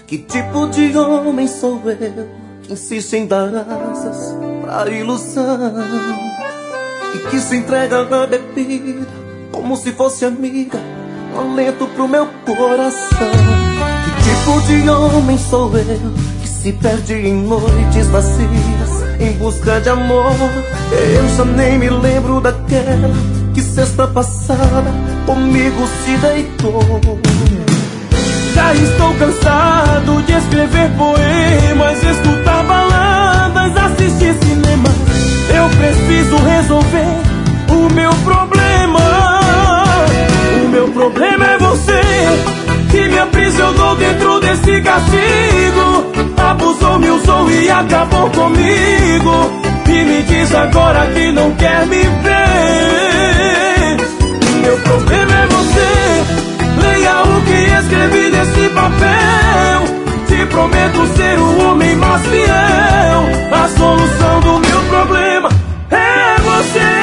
Que tipo de homem sou eu que insiste em dar asas pra ilusão e que se entrega na bebida como se fosse amiga, um alento pro meu coração? Que tipo de homem sou eu que se perde em noites vazias em busca de amor? Eu já nem me lembro daquela que sexta passada comigo se deitou. Já estou cansado de escrever poemas, escutar baladas, assistir cinema. Eu preciso resolver o meu problema. O meu problema é você, que me aprisionou dentro desse castigo. Abusou, me usou e acabou comigo. E me diz agora que não quer me ver. O meu problema é você. Leia o que escrevi nesse papel. Te prometo ser o homem mais fiel. A solução do meu problema é você.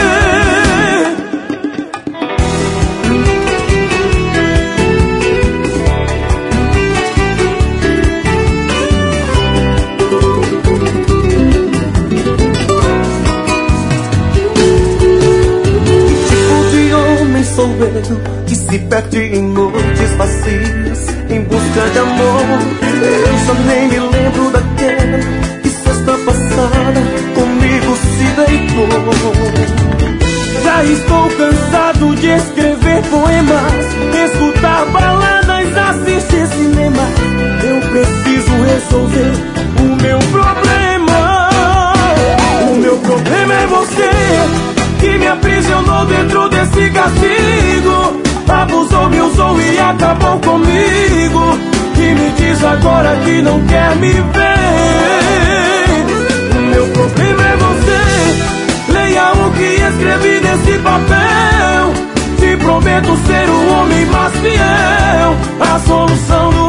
Sou eu que se perde em noites vazias em busca de amor. Eu já nem me lembro daquela que sexta passada comigo se deitou. Já estou cansado de escrever poemas, escutar baladas, assistir cinema. Eu preciso resolver o meu problema. O meu problema é você, que me aprisionou dentro desse castigo. Abusou, me usou e acabou comigo. E me diz agora que não quer me ver. O meu problema é você. Leia o que escrevi nesse papel. Te prometo ser o homem mais fiel. A solução do